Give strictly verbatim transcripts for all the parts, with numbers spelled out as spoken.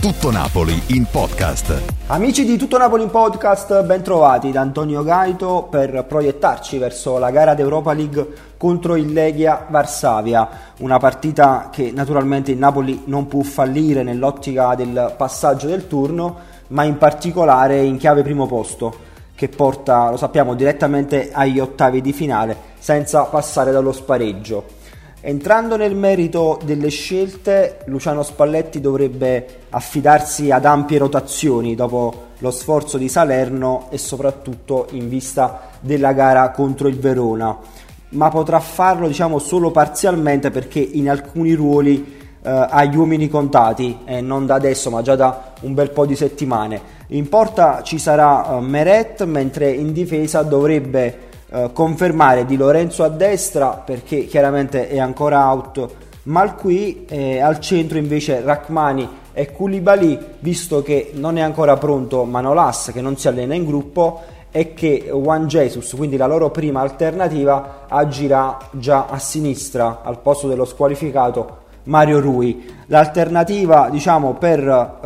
Tutto Napoli in podcast. Amici di Tutto Napoli in podcast, ben trovati da Antonio Gaito per proiettarci verso la gara d'Europa League contro il Legia Varsavia, una partita che naturalmente il Napoli non può fallire nell'ottica del passaggio del turno, ma in particolare in chiave primo posto, che porta, lo sappiamo, direttamente agli ottavi di finale senza passare dallo spareggio. Entrando nel merito delle scelte, Luciano Spalletti dovrebbe affidarsi ad ampie rotazioni dopo lo sforzo di Salerno e soprattutto in vista della gara contro il Verona, ma potrà farlo diciamo solo parzialmente perché in alcuni ruoli eh, ha gli uomini contati, e non da adesso ma già da un bel po' di settimane. In porta ci sarà eh, Meret, mentre in difesa dovrebbe Uh, confermare Di Lorenzo a destra perché chiaramente è ancora out Malqui, e al centro invece Rachmani e Koulibaly, visto che non è ancora pronto Manolas, che non si allena in gruppo, e che Juan Jesus, quindi la loro prima alternativa, agirà già a sinistra al posto dello squalificato Mario Rui. L'alternativa diciamo per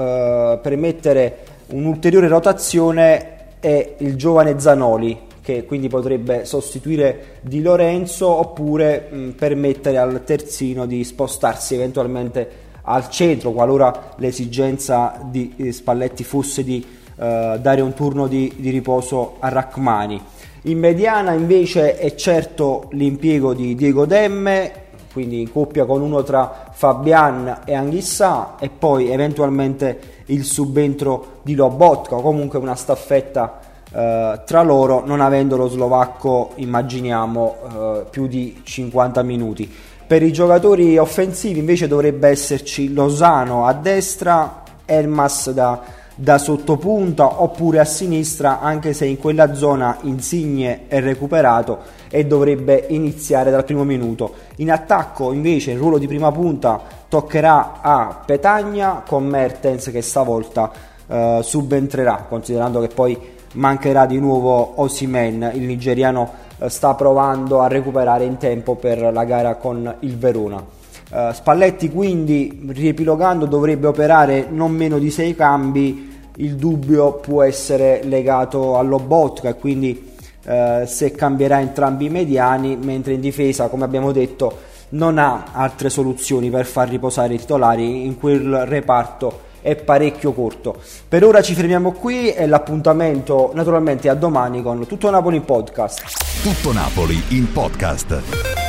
uh, permettere un'ulteriore rotazione è il giovane Zanoli, che quindi potrebbe sostituire Di Lorenzo oppure mh, permettere al terzino di spostarsi eventualmente al centro qualora l'esigenza di eh, Spalletti fosse di eh, dare un turno di, di riposo a Rachmani. In mediana invece è certo l'impiego di Diego Demme, quindi in coppia con uno tra Fabian e Anghissà, e poi eventualmente il subentro di Lobotka, o comunque una staffetta Uh, tra loro, non avendo lo slovacco immaginiamo uh, più di cinquanta minuti. Per i giocatori offensivi invece dovrebbe esserci Lozano a destra, Elmas da, da sottopunta oppure a sinistra, anche se in quella zona Insigne è recuperato e dovrebbe iniziare dal primo minuto. In attacco invece il ruolo di prima punta toccherà a Petagna, con Mertens che stavolta uh, subentrerà, considerando che poi mancherà di nuovo Osimhen. Il nigeriano eh, sta provando a recuperare in tempo per la gara con il Verona. eh, Spalletti quindi, riepilogando, dovrebbe operare non meno di sei cambi. Il dubbio può essere legato a Lobotka e quindi eh, se cambierà entrambi i mediani, mentre in difesa, come abbiamo detto, non ha altre soluzioni per far riposare i titolari. In quel reparto è parecchio corto. Per ora ci fermiamo qui e l'appuntamento naturalmente a domani con Tutto Napoli in podcast. Tutto Napoli in podcast.